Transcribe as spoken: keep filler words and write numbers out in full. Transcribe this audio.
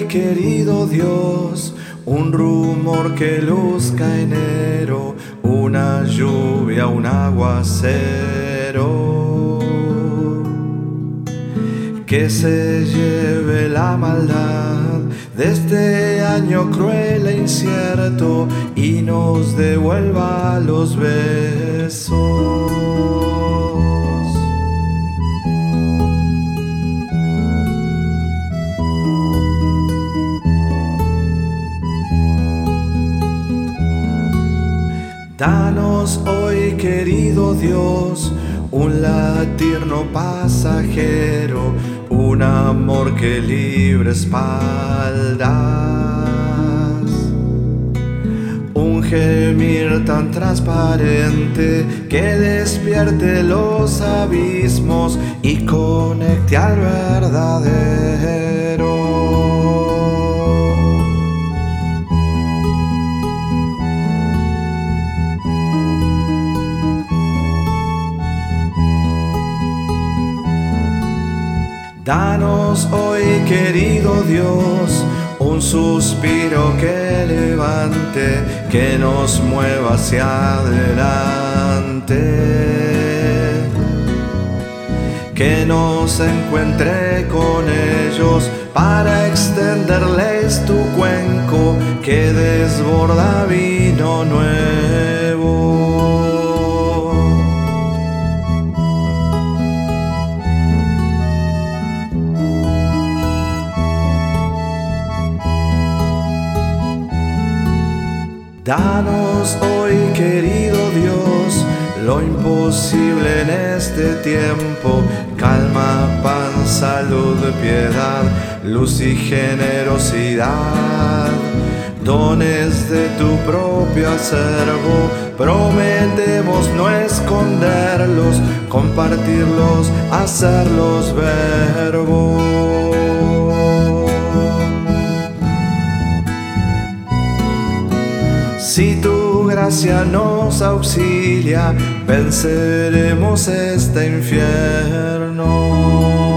querido Dios, un rumor que luzca enero, una lluvia, un aguacero, que se lleve la maldad de este año cruel e incierto y nos devuelva los besos. Danos hoy, querido Dios, un latir no pasajero, un amor que libre espaldas, un gemir tan transparente que despierte los abismos y conecte al verdadero. Danos hoy, querido Dios, un suspiro que levante, que nos mueva hacia adelante, que nos encuentre con ellos para extenderles tu cuenco que desborda vino nuevo. Danos hoy, querido Dios, lo imposible en este tiempo: calma, paz, salud, piedad, luz y generosidad, dones de tu propio acervo. Prometemos no esconderlos, compartirlos, hacerlos verbo. Si tu gracia nos auxilia, venceremos este infierno.